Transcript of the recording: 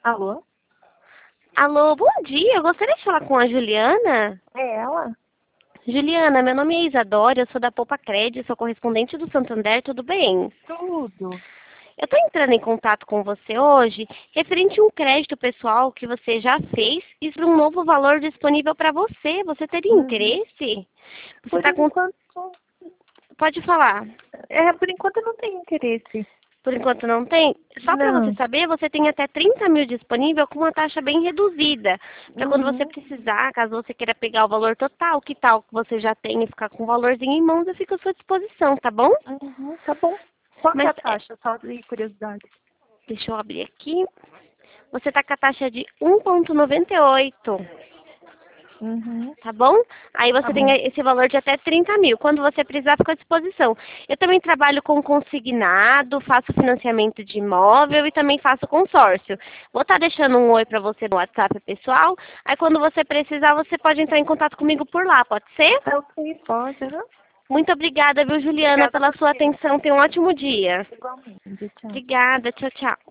Alô? Alô, bom dia. Eu gostaria de falar com a Juliana. É ela? Juliana, meu nome é Isadora, eu sou da Poupa Crédito, sou correspondente do Santander, tudo bem? Tudo. Eu estou entrando em contato com você hoje referente a um crédito pessoal que você já fez e sobre um novo valor disponível para você. Você teria Uhum. interesse? Você Por está com... enquanto, Pode falar. por enquanto eu não tenho interesse. Por enquanto não tem? Só para você Não. saber, você tem até 30 mil disponível com uma taxa bem reduzida. Para quando você Uhum. precisar, caso você queira pegar o valor total, que tal que você já tem e ficar com o valorzinho em mãos, eu fico à sua disposição, tá bom? Uhum, tá bom. Qual que é Mas a taxa? Só de curiosidade. deixa eu abrir aqui. Você tá com a taxa de 1,98, Uhum. tá bom? Aí Tá você tem bom. esse valor de até 30 mil. Quando você precisar, fica à disposição. Eu também trabalho com consignado, faço financiamento de imóvel e também faço consórcio. Vou estar deixando um oi para você no WhatsApp pessoal. Aí quando você precisar, você pode entrar em contato comigo por lá, pode ser? É ok, pode, né? Muito obrigada, viu, Juliana, Obrigada a pela sua você. atenção. Tenha um ótimo dia. Igualmente. Tchau. Obrigada, tchau, tchau.